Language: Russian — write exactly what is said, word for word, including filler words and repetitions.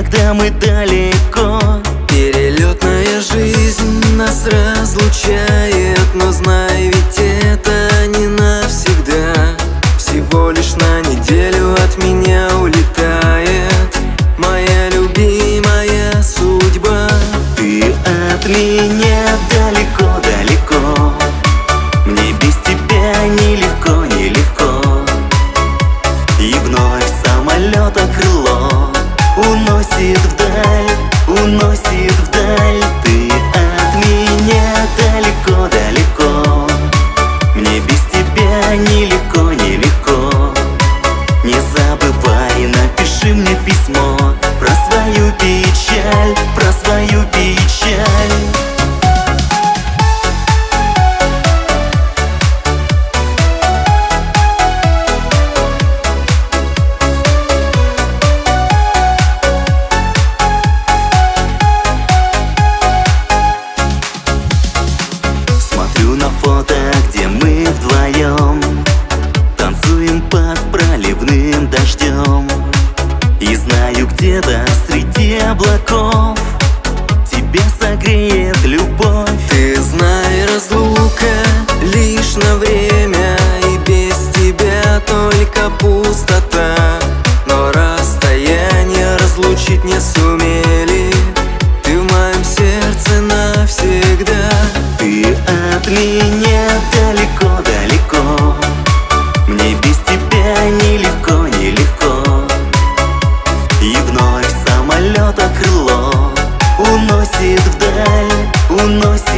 когда мы далеко. Перелетная жизнь нас разлучает, но знай, ведь это не навсегда. Всего лишь на неделю от меня улетает моя любимая судьба. Ты от меня далеко-далеко, мне без тебя нелегко, нелегко. И вновь самолета крыло уносит вдаль, уносит вдаль. Ты от меня далеко-далеко, мне без тебя нелегко, нелегко. Не забывай, напиши мне письмо про свою печаль, про свою печаль. Смотрю на фото, где мы вдвоем танцуем под проливным дождем. И знаю, где-то среди облаков тебя согреет любовь. Ты знай, разлука лишь на время, и без тебя только пустота. Но расстояние разлучить не сумели, ты в моем сердце навсегда. Ты от меня далеко-далеко, мне без тебя нелегко, нелегко. И вновь самолета крыло уносит вдаль, уносит